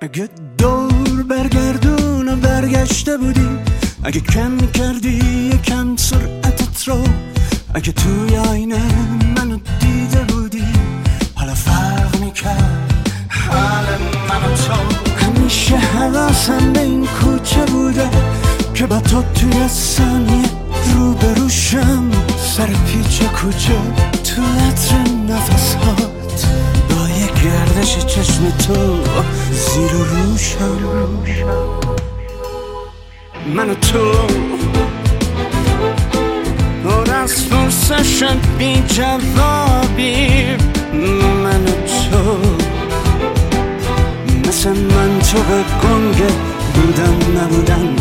اگه دور برگردون و برگشته بودی، اگه کم کردی یکم سرعتت رو، اگه توی آینه منو دیده بودی، حالا فرق میکرد حال من و تو. همیشه حواسم به این کوچه بوده که با تو توی ثانیه روبروشم، سر پیچ کوچه تو عطر نفسات، با یه گردش چشم تو زیر و روشم. من و تو پر از پرسش بی جوابی، من و تو مثل من تو به گنگ بودن نبودن.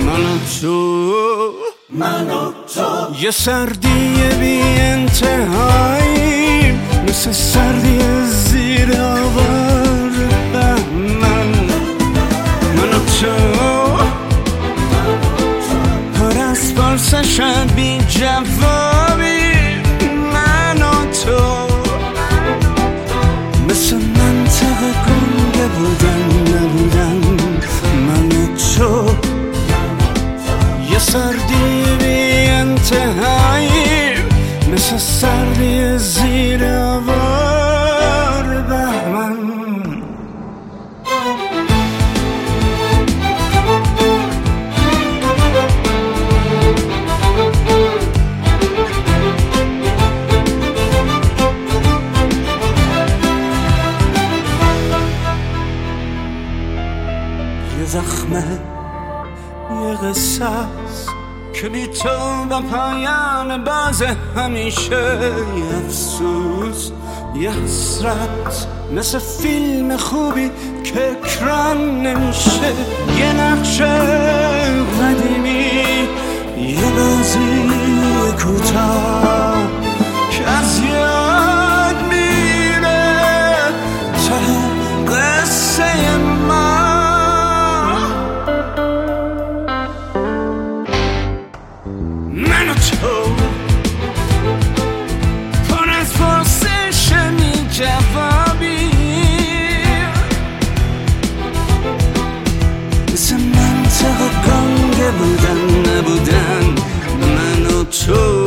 من و تو یه سردی بی انتهایی، مثل سردی زیر آوار بهمن. من و تو پر از پرسش بی جوابی، من و تو مثل منطق گنگ بودن نبودن. من و تو یه سردی بی انتهایی، مثل سردی زیر آوار بهمن. یه زخمه، یه قصه است که بی تو با پایان باز همیشه. یه افسوس، یه حسرت، مثل فیلم خوبی که اکران نمیشه. یه نقشه قدیمی، یه بازی کوتاه که از یاد میره ته قصه ما. من و تو پر از پرسش بی جوابی، مثل منطق گنگ بودن نبودن. من و تو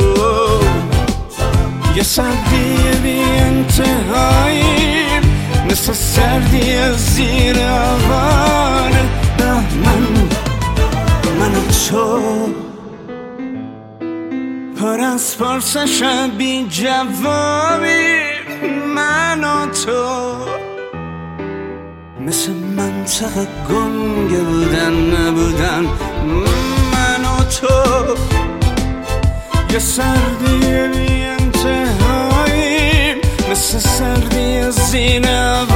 یه سردی بی انتهایی، مثل سردی زیر آوار بهمن. من و تو پر از پرسش بی جوابی، من و تو مثل منطق گنگ بودن نبودن. من و تو یه سردی بی انتهایی، مثل سردی زیر